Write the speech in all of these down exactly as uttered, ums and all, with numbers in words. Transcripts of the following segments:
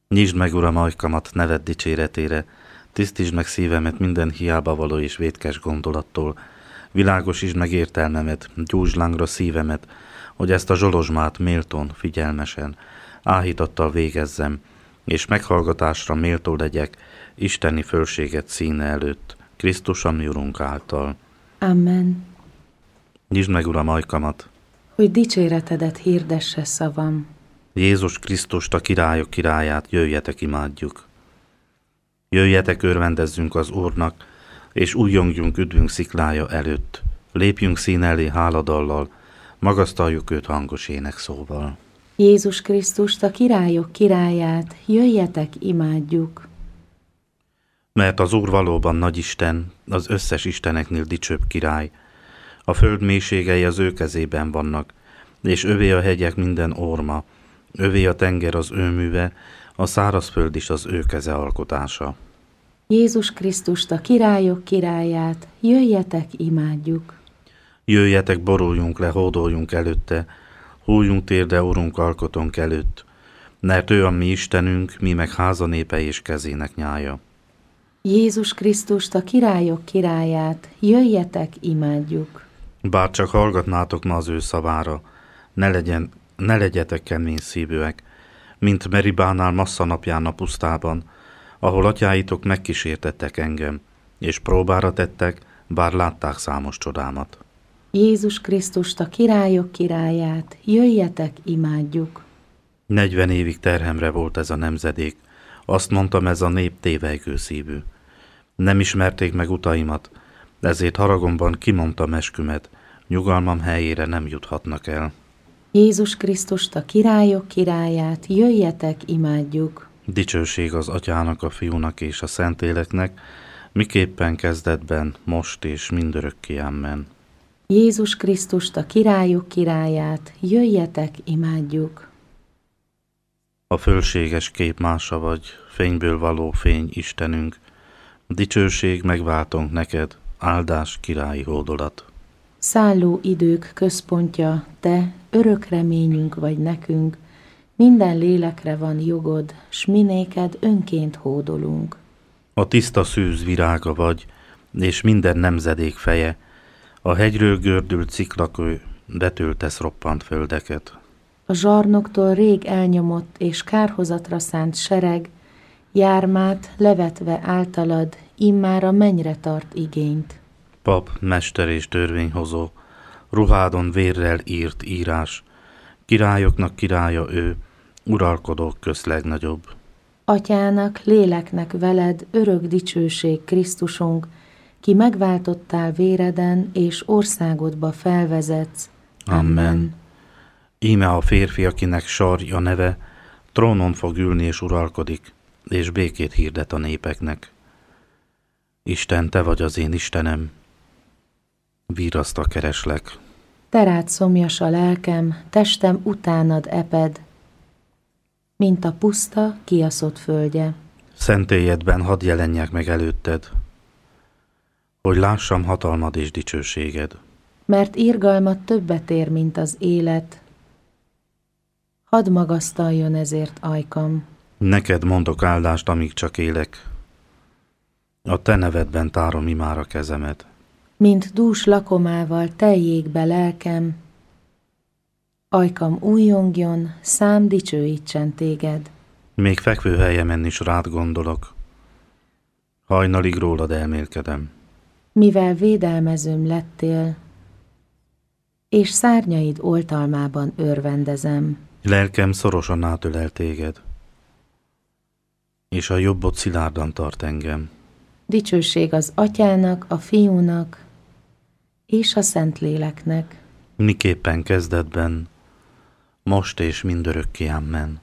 Nyisd meg, Uram, ajkamat neved dicséretére, tisztítsd meg szívemet minden hiába való és vétkes gondolattól, világosítsd meg értelmemet, gyújtsd lángra szívemet, hogy ezt a zsolozsmát méltón, figyelmesen, áhítattal végezzem, és meghallgatásra méltó legyek isteni fölséget színe előtt, Krisztus a mi Urunk által. Amen. Nyisd meg, Uram, ajkamat, hogy dicséretedet hirdesse szavam. Jézus Krisztust, a királyok királyát, jöjjetek, imádjuk. Jöjjetek, örvendezzünk az Úrnak, és újjongjunk üdvünk sziklája előtt. Lépjünk szín elé háladallal, magasztaljuk őt hangos énekszóval. Jézus Krisztust, a királyok királyát, jöjjetek, imádjuk. Mert az Úr valóban nagy Isten, az összes isteneknél dicsőbb király. A föld mélységei az ő kezében vannak, és övé a hegyek minden orma, övé a tenger az ő műve, a szárazföld is az ő keze alkotása. Jézus Krisztust, a királyok királyát, jöjjetek, imádjuk. Jöjjetek, boruljunk le, hódoljunk előtte, hújjunk térde Urunk alkotónk előtt, mert ő a mi Istenünk, mi meg háza népe és kezének nyája. Jézus Krisztust, a királyok királyát, jöjjetek, imádjuk. Bár csak hallgatnátok ma az ő szavára, ne, legyen, ne legyetek kemény szívűek, mint Meribánál Massza napján a pusztában, ahol atyáitok megkísértettek engem, és próbára tettek, bár látták számos csodámat. Jézus Krisztust, a királyok királyát, jöjjetek, imádjuk. Negyven évig terhemre volt ez a nemzedék, azt mondtam, ez a nép tévejgő szívű. Nem ismerték meg utaimat, ezért haragomban kimondtam eskümet, nyugalmam helyére nem juthatnak el. Jézus Krisztust, a királyok királyát, jöjjetek, imádjuk. Dicsőség az Atyának, a Fiúnak és a Szentléleknek, miképpen kezdetben, most és mindörökké. Amen. Jézus Krisztust, a királyok királyát, jöjjetek, imádjuk. A fölséges képmása vagy, fényből való fény, Istenünk, dicsőség megváltunk neked, áldás, királyi hódolat. Szálló idők központja, te, örök reményünk vagy nekünk, minden lélekre van jogod, s minéked önként hódolunk. A tiszta szűz virága vagy, és minden nemzedék feje, a hegyről gördült ciklakő, betöltesz roppant földeket. A zsarnoktól rég elnyomott és kárhozatra szánt sereg, jármát levetve általad, immár a mennyre tart igényt. Pap, mester és törvényhozó, ruhádon vérrel írt írás, királyoknak királya ő, uralkodók közt legnagyobb. Atyának, léleknek veled örök dicsőség, Krisztusunk, ki megváltottál véreden, és országodba felvezetsz. Amen. Amen. Íme a férfi, akinek sarja neve, trónon fog ülni és uralkodik, és békét hirdet a népeknek. Isten, te vagy az én Istenem, víraszta kereslek. Te rád szomjas a lelkem, testem utánad eped, mint a puszta, kiaszott földje. Szentélyedben hadd jelenjek meg előtted, hogy lássam hatalmad és dicsőséged. Mert irgalmat többet ér, mint az élet, hadd magasztaljon ezért ajkam. Neked mondok áldást, amíg csak élek, a te nevedben tárom imár a kezemet. Mint dús lakomával teljék be lelkem, ajkam újjongjon, szám dicsőítsen téged. Még fekvő helyemen is rád gondolok, hajnalig rólad elmélkedem. Mivel védelmezőm lettél, és szárnyaid oltalmában örvendezem. Lelkem szorosan átölel téged, és a jobbod szilárdan tart engem. Dicsőség az Atyának, a Fiúnak, és a Szentléleknek. Miképpen kezdetben, most és mindörökké. Amen.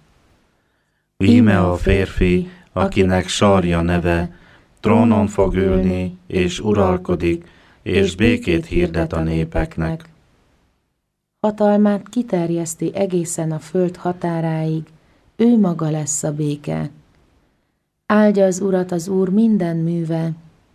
Íme a férfi, akinek sarja neve, trónon fog ülni, és uralkodik, és békét hirdet a népeknek. Hatalmát kiterjeszti egészen a föld határáig, ő maga lesz a béke. Áldja az Urat az Úr minden műve,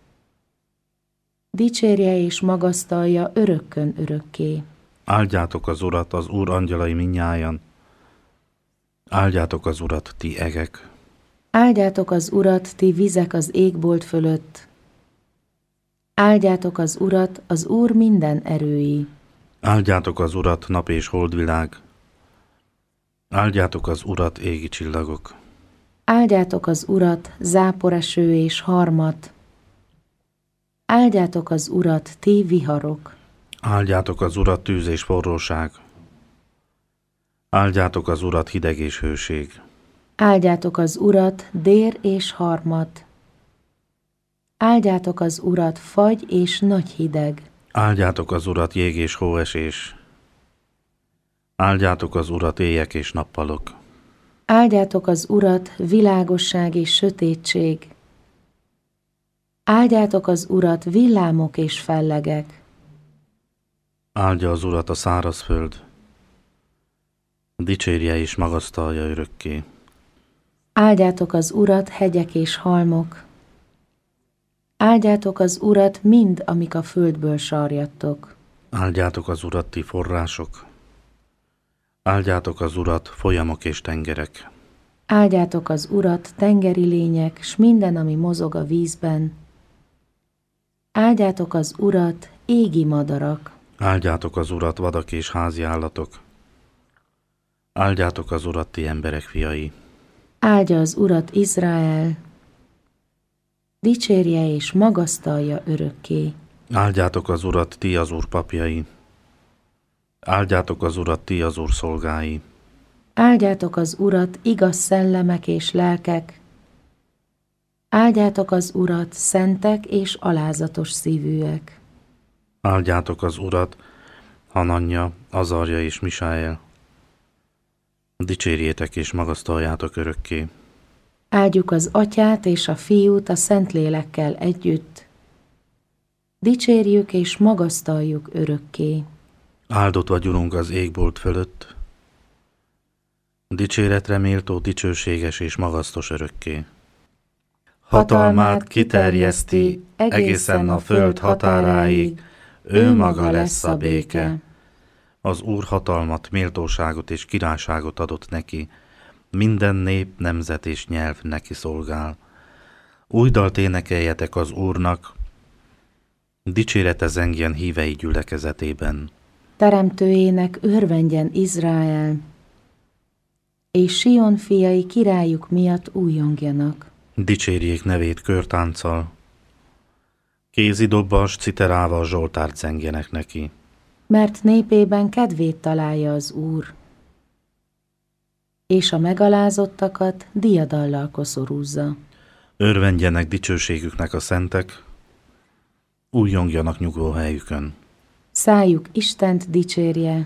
dicsérje és magasztalja örökkön örökké. Áldjátok az Urat, az Úr angyalai mindnyájan, áldjátok az Urat, ti egek. Áldjátok az Urat, ti vizek az égbolt fölött. Áldjátok az Urat, az Úr minden erői. Áldjátok az Urat, nap és holdvilág. Áldjátok az Urat, égi csillagok. Áldjátok az Urat, záporeső és harmat. Áldjátok az Urat, ti viharok. Áldjátok az Urat, tűz és forróság. Áldjátok az Urat, hideg és hőség. Áldjátok az Urat, dér és harmat. Áldjátok az Urat, fagy és nagy hideg. Áldjátok az Urat, jég és hóesés. Áldjátok az Urat, éjek és nappalok. Áldjátok az Urat, világosság és sötétség. Áldjátok az Urat, villámok és fellegek. Áldja az Urat a szárazföld. Dicsérje és magasztalja örökké. Áldjátok az Urat, hegyek és halmok. Áldjátok az Urat, mind, amik a földből sarjadtok. Áldjátok az Urat, ti források. Áldjátok az Urat, folyamok és tengerek. Áldjátok az Urat, tengeri lények, s minden, ami mozog a vízben. Áldjátok az Urat, égi madarak. Áldjátok az Urat, vadak és házi állatok. Áldjátok az Urat, ti emberek fiai. Áldja az Urat Izrael. Dicsérje és magasztalja örökké. Áldjátok az Urat, ti az Úr papjai. Áldjátok az Urat, ti az Úr szolgái. Áldjátok az Urat, igaz szellemek és lelkek. Áldjátok az Urat, szentek és alázatos szívűek. Áldjátok az Urat, Hananja, Azarja és Misáel. Dicsérjétek és magasztaljátok örökké. Áldjuk az Atyát és a Fiút a Szentlélekkel együtt. Dicsérjük és magasztaljuk örökké. Áldott vagy, Urunk, az égbolt fölött. Dicséretre méltó, dicsőséges és magasztos örökké. Hatalmát kiterjeszti egészen a föld határáig, ő maga lesz a béke. Az Úr hatalmat, méltóságot és királyságot adott neki, minden nép, nemzet és nyelv neki szolgál. Új dalt énekeljetek az Úrnak, dicsérete zengjen hívei gyülekezetében. Teremtőjének örvendjen Izrael, és Sion fiai királyuk miatt újjongjanak. Dicsérjék nevét körtánccal, kézidobbas, citerával zsoltárt zengjenek neki. Mert népében kedvét találja az Úr, és a megalázottakat diadallal koszorúzza. Örvendjenek dicsőségüknek a szentek, újjongjanak nyugvóhelyükön. Szájuk Istent dicsérje,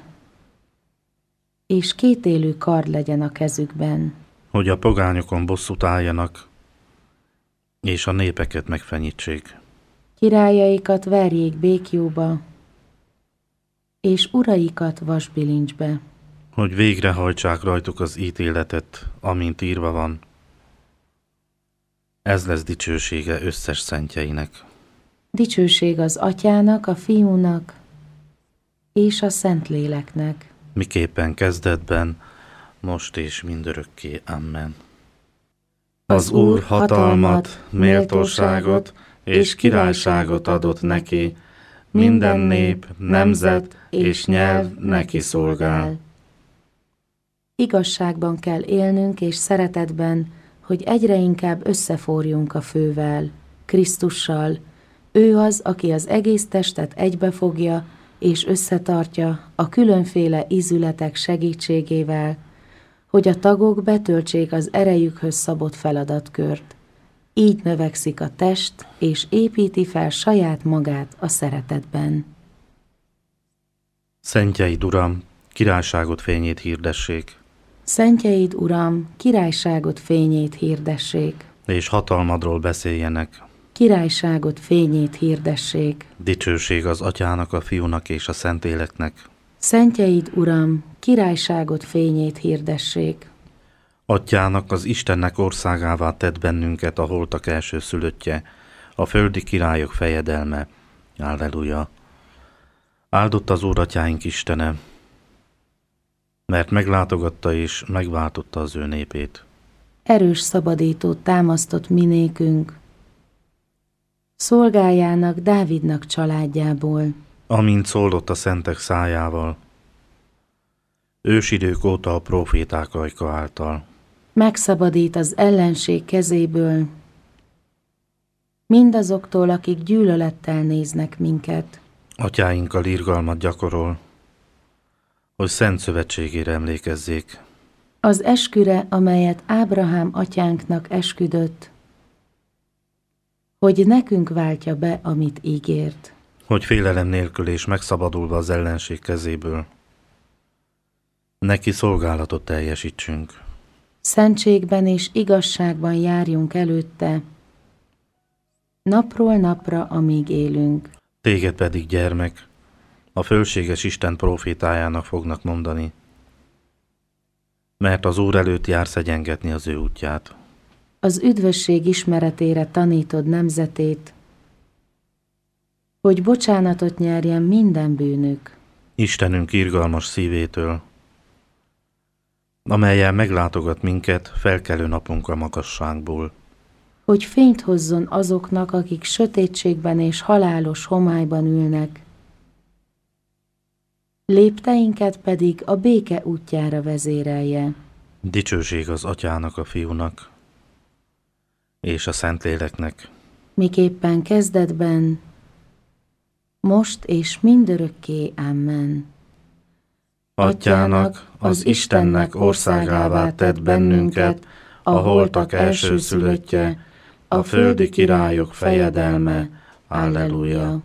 és kétélű kard legyen a kezükben. Hogy a pogányokon bosszút álljanak, és a népeket megfenyítsék. Királyaikat verjék békjóba, és uraikat vasbilincsbe. Hogy végrehajtsák rajtuk az ítéletet, amint írva van. Ez lesz dicsősége összes szentjeinek. Dicsőség az Atyának, a Fiúnak és a Szentléleknek. Miképpen kezdetben, most és mindörökké. Amen. Az Úr hatalmat, méltóságot és királyságot adott neki, minden nép, nemzet és nyelv neki szolgál. Igazságban kell élnünk és szeretetben, hogy egyre inkább összeforjunk a Fővel, Krisztussal. Ő az, aki az egész testet egybefogja és összetartja a különféle ízületek segítségével, hogy a tagok betöltsék az erejükhöz szabott feladatkört. Így növekszik a test, és építi fel saját magát a szeretetben. Szentjeid, Uram, királyságot fényét hirdessék, Szentjeid, Uram, királyságot fényét hirdessék. és hatalmadról beszéljenek. Királyságot fényét hirdessék. Dicsőség az Atyának, a Fiúnak és a Szentléleknek. Szentjeid, Uram, királyságot fényét hirdessék. Atyának, az Istennek országává tett bennünket a holtak első szülöttje, a földi királyok fejedelme. Halleluja! Áldott az Úr atyáink Istene, mert meglátogatta és megváltotta az ő népét. erős szabadítót támasztott minékünk, szolgájának, Dávidnak családjából. Amint szólott a szentek szájával, ősidők óta a próféták ajka által. Megszabadít az ellenség kezéből, mindazoktól, akik gyűlölettel néznek minket. Atyáinkkal irgalmat gyakorol, hogy szent szövetségére emlékezzék. Az esküre, amelyet Ábrahám atyánknak esküdött, hogy nekünk váltja be, amit ígért. Hogy félelem nélkül és megszabadulva az ellenség kezéből, neki szolgálatot teljesítsünk. Szentségben és igazságban járjunk előtte, napról napra, amíg élünk. Téged pedig, gyermek, a fölséges Isten prófétájának fognak mondani, mert az Úr előtt jársz egyengetni az ő útját. Az üdvösség ismeretére tanítod nemzetét, hogy bocsánatot nyerjen minden bűnük. Istenünk irgalmas szívétől, amellyel meglátogat minket felkelő napunk a magasságból. Hogy fényt hozzon azoknak, akik sötétségben és halálos homályban ülnek, lépteinket pedig a béke útjára vezérelje. Dicsőség az Atyának, a Fiúnak és a Szentléleknek, miképpen kezdetben, most és mindörökké. Amen. Atyának, az Istennek országává tett bennünket, a holtak elsőszülöttje, a földi királyok fejedelme. Alleluja.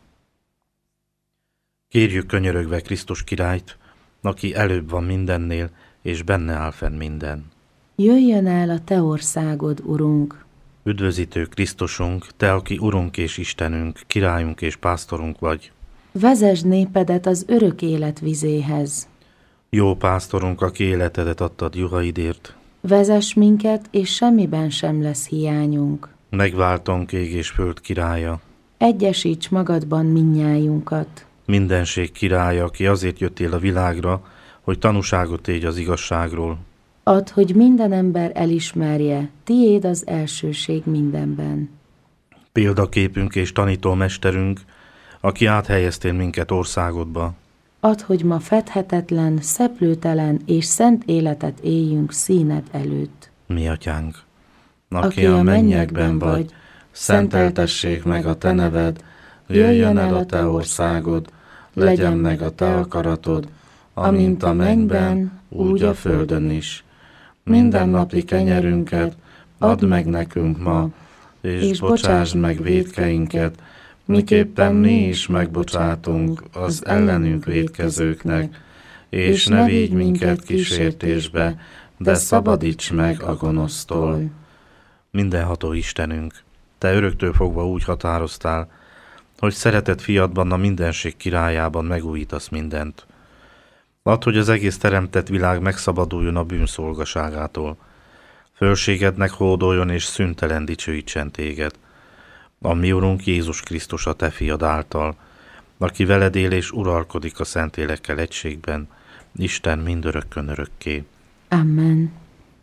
Kérjük könyörögve Krisztus királyt, aki előbb van mindennél, és benne áll fenn minden. Jöjjön el a te országod, Urunk! Üdvözítő Krisztusunk, te, aki Urunk és Istenünk, királyunk és pásztorunk vagy. Vezesd népedet az örök élet vizéhez. Jó pásztorunk, aki életedet adtad juhaidért. Vezess minket, és semmiben sem lesz hiányunk. Megváltónk ég és föld királya. Egyesíts magadban minnyájunkat. Mindenség királya, aki azért jöttél a világra, hogy tanúságot tégy az igazságról. Add, hogy minden ember elismerje, tiéd az elsőség mindenben. Példaképünk és tanítómesterünk, aki áthelyeztél minket országodba. Add, hogy ma fedhetetlen, szeplőtelen és szent életet éljünk színed előtt. Mi atyánk, aki, aki a mennyekben vagy, szenteltessék meg a te neved, jöjjön el a te országod, legyen meg a te akaratod, amint a mennyben, úgy a földön is. Mindennapi kenyerünket add meg nekünk ma, és, és bocsásd meg vétkeinket, miképpen mi is megbocsátunk az ellenünk vétkezőknek, és ne vigy minket kísértésbe, de szabadíts meg a gonosztól. Mindenható Istenünk, te öröktől fogva úgy határoztál, hogy szeretett fiadban, a mindenség királyában megújítasz mindent. Add, hogy az egész teremtett világ megszabaduljon a bűnszolgaságától. Fölségednek hódoljon és szüntelen dicsőítsen téged. A mi Urunk Jézus Krisztus, a te fiad által, aki veled él és uralkodik a Szentlélekkel egységben, Isten mindörökkön örökké. Amen.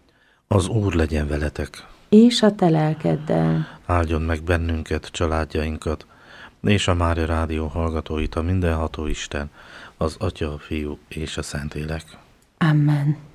Az Úr legyen veletek. És a te lelkeddel. Áldjon meg bennünket, családjainkat, és a Mária Rádió hallgatóit a mindenható Isten, az Atya, a Fiú és a Szentlélek. Amen.